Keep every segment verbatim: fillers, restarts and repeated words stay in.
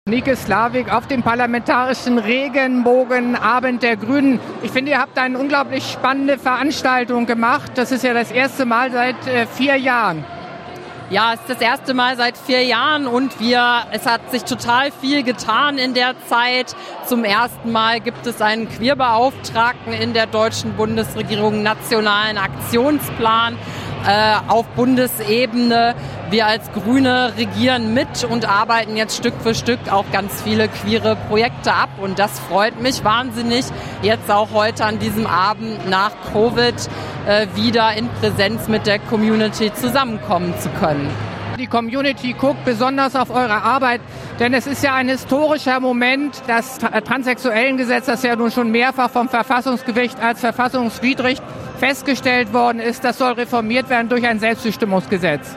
Nike Slavik auf dem parlamentarischen Regenbogenabend der Grünen. Ich finde, ihr habt eine unglaublich spannende Veranstaltung gemacht. Das ist ja das erste Mal seit äh, vier Jahren. Ja, es ist das erste Mal seit vier Jahren und wir, es hat sich total viel getan in der Zeit. Zum ersten Mal gibt es einen Queerbeauftragten in der deutschen Bundesregierung, einen nationalen Aktionsplan äh, auf Bundesebene. Wir als Grüne regieren mit und arbeiten jetzt Stück für Stück auch ganz viele queere Projekte ab. Und das freut mich wahnsinnig, jetzt auch heute an diesem Abend nach Covid äh, wieder in Präsenz mit der Community zusammenkommen zu können. Die Community guckt besonders auf eure Arbeit, denn es ist ja ein historischer Moment, das Transsexuellengesetz, das ja nun schon mehrfach vom Verfassungsgericht als verfassungswidrig festgestellt worden ist, das soll reformiert werden durch ein Selbstbestimmungsgesetz.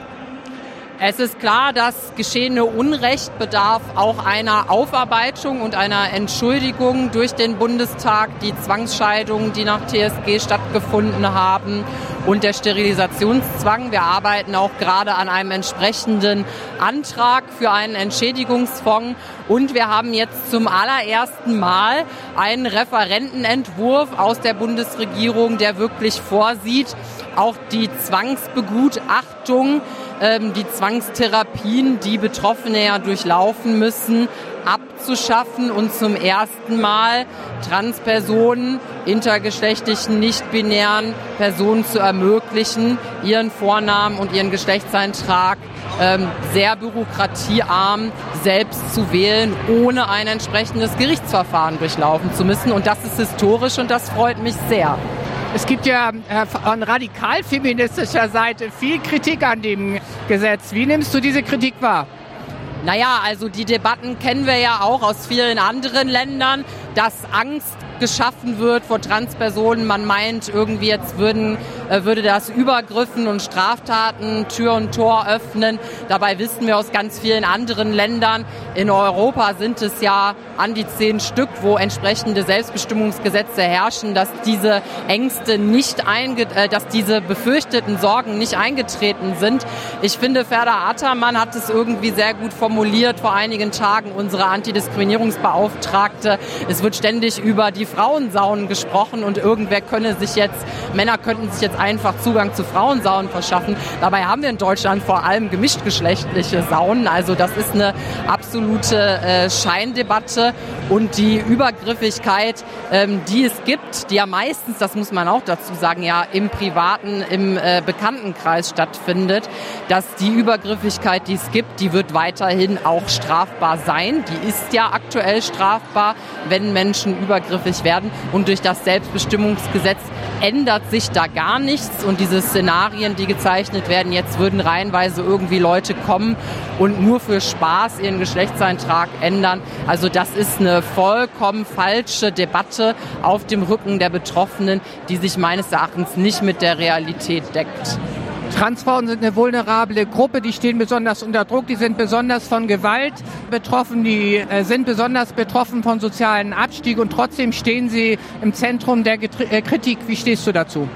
Es ist klar, das geschehene Unrecht bedarf auch einer Aufarbeitung und einer Entschuldigung durch den Bundestag. Die Zwangsscheidungen, die nach T S G stattgefunden haben und der Sterilisationszwang. Wir arbeiten auch gerade an einem entsprechenden Antrag für einen Entschädigungsfonds. Und wir haben jetzt zum allerersten Mal einen Referentenentwurf aus der Bundesregierung, der wirklich vorsieht, auch die Zwangsbegutachtung, ähm, die Zwangstherapien, die Betroffene ja durchlaufen müssen, abzuschaffen und zum ersten Mal Transpersonen, intergeschlechtlichen, nicht-binären Personen zu ermöglichen, ihren Vornamen und ihren Geschlechtseintrag ähm, sehr bürokratiearm selbst zu wählen, ohne ein entsprechendes Gerichtsverfahren durchlaufen zu müssen. Und das ist historisch und das freut mich sehr. Es gibt ja äh, von radikal-feministischer Seite viel Kritik an dem Gesetz. Wie nimmst du diese Kritik wahr? Naja, also die Debatten kennen wir ja auch aus vielen anderen Ländern, dass Angst geschaffen wird vor Transpersonen. Man meint, irgendwie jetzt würden, äh, würde das Übergriffen und Straftaten Tür und Tor öffnen. Dabei wissen wir aus ganz vielen anderen Ländern, in Europa sind es ja an die zehn Stück, wo entsprechende Selbstbestimmungsgesetze herrschen, dass diese Ängste nicht einge äh, dass diese befürchteten Sorgen nicht eingetreten sind. Ich finde, Ferda Ataman hat es irgendwie sehr gut formuliert vor einigen Tagen, unsere Antidiskriminierungsbeauftragte. Es wird ständig über die Frauensaunen gesprochen und irgendwer könne sich jetzt, Männer könnten sich jetzt einfach Zugang zu Frauensaunen verschaffen. Dabei haben wir in Deutschland vor allem gemischtgeschlechtliche Saunen. Also das ist eine absolute äh, Scheindebatte und die Übergriffigkeit, ähm, die es gibt, die ja meistens, das muss man auch dazu sagen, ja im privaten, im äh, Bekanntenkreis stattfindet, dass die Übergriffigkeit, die es gibt, die wird weiterhin auch strafbar sein. Die ist ja aktuell strafbar, wenn Menschen übergriffig werden. Und durch das Selbstbestimmungsgesetz ändert sich da gar nichts. Und diese Szenarien, die gezeichnet werden, jetzt würden reihenweise irgendwie Leute kommen und nur für Spaß ihren Geschlechtseintrag ändern. Also das ist eine vollkommen falsche Debatte auf dem Rücken der Betroffenen, die sich meines Erachtens nicht mit der Realität deckt. Transfrauen sind eine vulnerable Gruppe, die stehen besonders unter Druck, die sind besonders von Gewalt betroffen, die äh, sind besonders betroffen von sozialen Abstieg und trotzdem stehen sie im Zentrum der Getri- äh, Kritik. Wie stehst du dazu?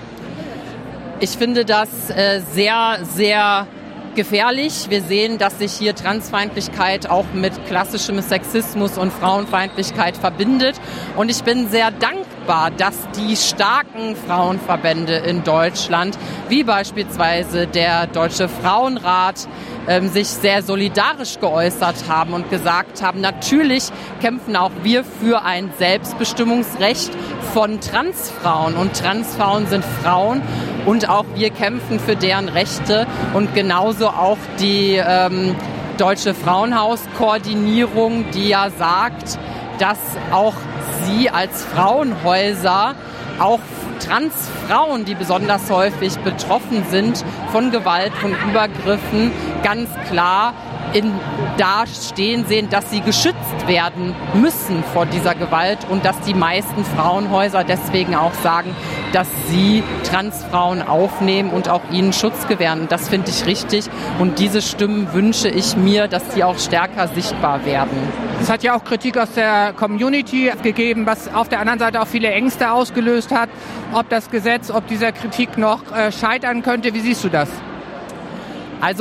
Ich finde das äh, sehr, sehr gefährlich. Wir sehen, dass sich hier Transfeindlichkeit auch mit klassischem Sexismus und Frauenfeindlichkeit verbindet. Und ich bin sehr dankbar, dass die starken Frauenverbände in Deutschland, wie beispielsweise der Deutsche Frauenrat, ähm, sich sehr solidarisch geäußert haben und gesagt haben, natürlich kämpfen auch wir für ein Selbstbestimmungsrecht von Transfrauen. Und Transfrauen sind Frauen und auch wir kämpfen für deren Rechte und genauso auch die ähm, Deutsche Frauenhauskoordinierung, die ja sagt, dass auch sie als Frauenhäuser auch Transfrauen, die besonders häufig betroffen sind von Gewalt, von Übergriffen, ganz klar in, da stehen sehen, dass sie geschützt werden müssen vor dieser Gewalt und dass die meisten Frauenhäuser deswegen auch sagen, dass sie Transfrauen aufnehmen und auch ihnen Schutz gewähren. Und das finde ich richtig. Und diese Stimmen wünsche ich mir, dass sie auch stärker sichtbar werden. Es hat ja auch Kritik aus der Community gegeben, was auf der anderen Seite auch viele Ängste ausgelöst hat, ob das Gesetz, ob dieser Kritik noch äh, scheitern könnte. Wie siehst du das? Also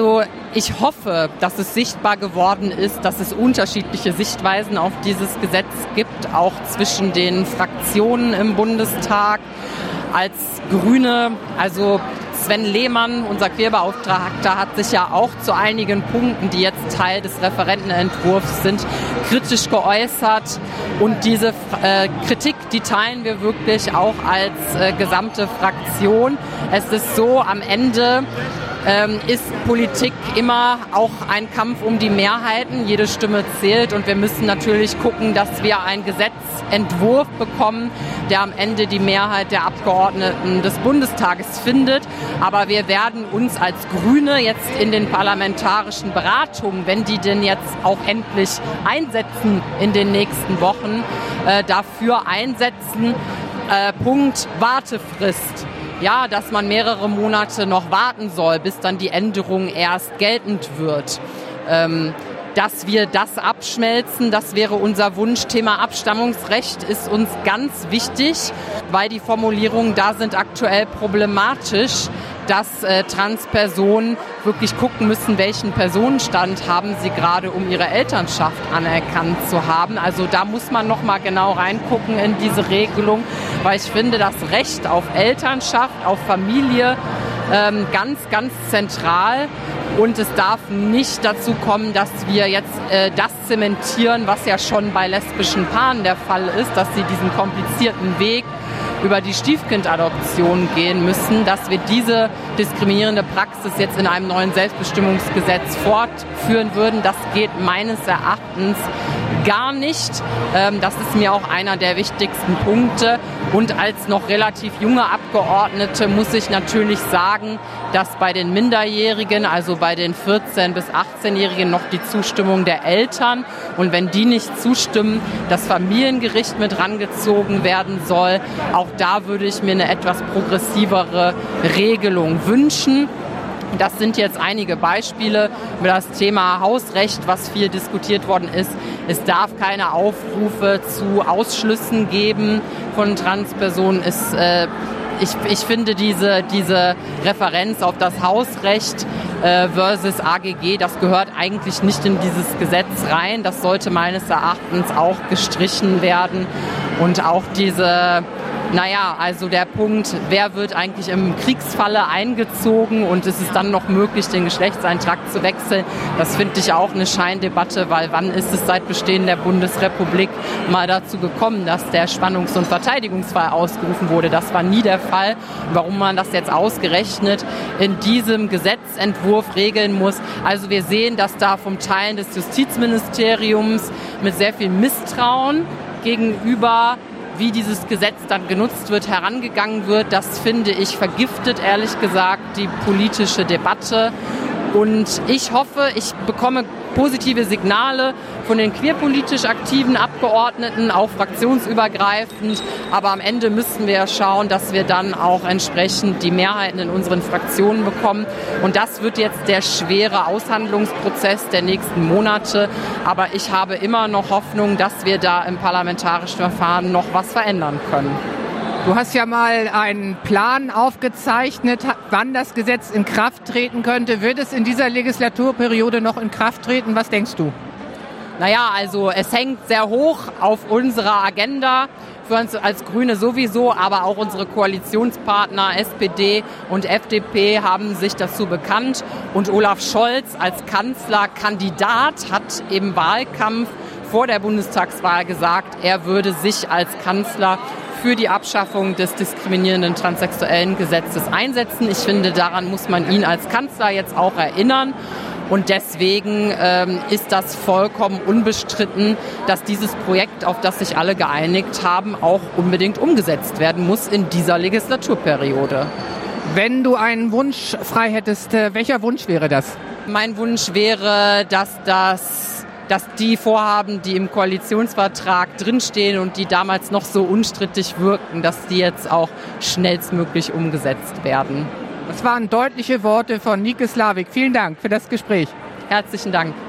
ich hoffe, dass es sichtbar geworden ist, dass es unterschiedliche Sichtweisen auf dieses Gesetz gibt, auch zwischen den Fraktionen im Bundestag. Als Grüne, also Sven Lehmann, unser Queerbeauftragter, hat sich ja auch zu einigen Punkten, die jetzt Teil des Referentenentwurfs sind, kritisch geäußert. Und diese äh, Kritik, die teilen wir wirklich auch als äh, gesamte Fraktion. Es ist so, am Ende ähm, ist Politik immer auch ein Kampf um die Mehrheiten. Jede Stimme zählt und wir müssen natürlich gucken, dass wir einen Gesetzentwurf bekommen, der am Ende die Mehrheit der Abgeordneten des Bundestages findet. Aber wir werden uns als Grüne jetzt in den parlamentarischen Beratungen, wenn die denn jetzt auch endlich einsetzen in den nächsten Wochen, äh, dafür einsetzen. Äh, Punkt Wartefrist. Ja, dass man mehrere Monate noch warten soll, bis dann die Änderung erst geltend wird. Ähm, dass wir das abschmelzen, das wäre unser Wunsch. Thema Abstammungsrecht ist uns ganz wichtig, weil die Formulierungen da sind aktuell problematisch, dass äh, Transpersonen wirklich gucken müssen, welchen Personenstand haben sie gerade, um ihre Elternschaft anerkannt zu haben. Also da muss man noch mal genau reingucken in diese Regelung, weil ich finde, das Recht auf Elternschaft, auf Familie ähm, ganz, ganz zentral. Und es darf nicht dazu kommen, dass wir jetzt äh, das zementieren, was ja schon bei lesbischen Paaren der Fall ist, dass sie diesen komplizierten Weg über die Stiefkindadoption gehen müssen, dass wir diese diskriminierende Praxis jetzt in einem neuen Selbstbestimmungsgesetz fortführen würden. Das geht meines Erachtens gar nicht. Das ist mir auch einer der wichtigsten Punkte. Und als noch relativ junge Abgeordnete muss ich natürlich sagen, dass bei den Minderjährigen, also bei den vierzehn- bis achtzehnjährigen, noch die Zustimmung der Eltern und wenn die nicht zustimmen, das Familiengericht mit rangezogen werden soll. Auch da würde ich mir eine etwas progressivere Regelung wünschen. Das sind jetzt einige Beispiele über das Thema Hausrecht, was viel diskutiert worden ist. Es darf keine Aufrufe zu Ausschlüssen geben von Transpersonen. Es, äh, ich, ich finde diese, diese Referenz auf das Hausrecht äh, versus A G G, das gehört eigentlich nicht in dieses Gesetz rein. Das sollte meines Erachtens auch gestrichen werden. Und auch diese... Naja, also der Punkt, wer wird eigentlich im Kriegsfalle eingezogen und ist es dann noch möglich, den Geschlechtseintrag zu wechseln, das finde ich auch eine Scheindebatte, weil wann ist es seit Bestehen der Bundesrepublik mal dazu gekommen, dass der Spannungs- und Verteidigungsfall ausgerufen wurde? Das war nie der Fall. Warum man das jetzt ausgerechnet in diesem Gesetzentwurf regeln muss. Also wir sehen, dass da vom Teilen des Justizministeriums mit sehr viel Misstrauen gegenüber wie dieses Gesetz dann genutzt wird, herangegangen wird, das finde ich vergiftet, ehrlich gesagt, die politische Debatte. Und ich hoffe, ich bekomme positive Signale von den queerpolitisch aktiven Abgeordneten, auch fraktionsübergreifend. Aber am Ende müssen wir schauen, dass wir dann auch entsprechend die Mehrheiten in unseren Fraktionen bekommen. Und das wird jetzt der schwere Aushandlungsprozess der nächsten Monate. Aber ich habe immer noch Hoffnung, dass wir da im parlamentarischen Verfahren noch was verändern können. Du hast ja mal einen Plan aufgezeichnet, wann das Gesetz in Kraft treten könnte. Wird es in dieser Legislaturperiode noch in Kraft treten? Was denkst du? Naja, also es hängt sehr hoch auf unserer Agenda, für uns als Grüne sowieso, aber auch unsere Koalitionspartner S P D und F D P haben sich dazu bekannt. Und Olaf Scholz als Kanzlerkandidat hat im Wahlkampf vor der Bundestagswahl gesagt, er würde sich als Kanzler für die Abschaffung des diskriminierenden transsexuellen Gesetzes einsetzen. Ich finde, daran muss man ihn als Kanzler jetzt auch erinnern. Und deswegen ähm, ist das vollkommen unbestritten, dass dieses Projekt, auf das sich alle geeinigt haben, auch unbedingt umgesetzt werden muss in dieser Legislaturperiode. Wenn du einen Wunsch frei hättest, welcher Wunsch wäre das? Mein Wunsch wäre, dass das dass die Vorhaben, die im Koalitionsvertrag drinstehen und die damals noch so unstrittig wirkten, dass die jetzt auch schnellstmöglich umgesetzt werden. Das waren deutliche Worte von Nike Slavik. Vielen Dank für das Gespräch. Herzlichen Dank.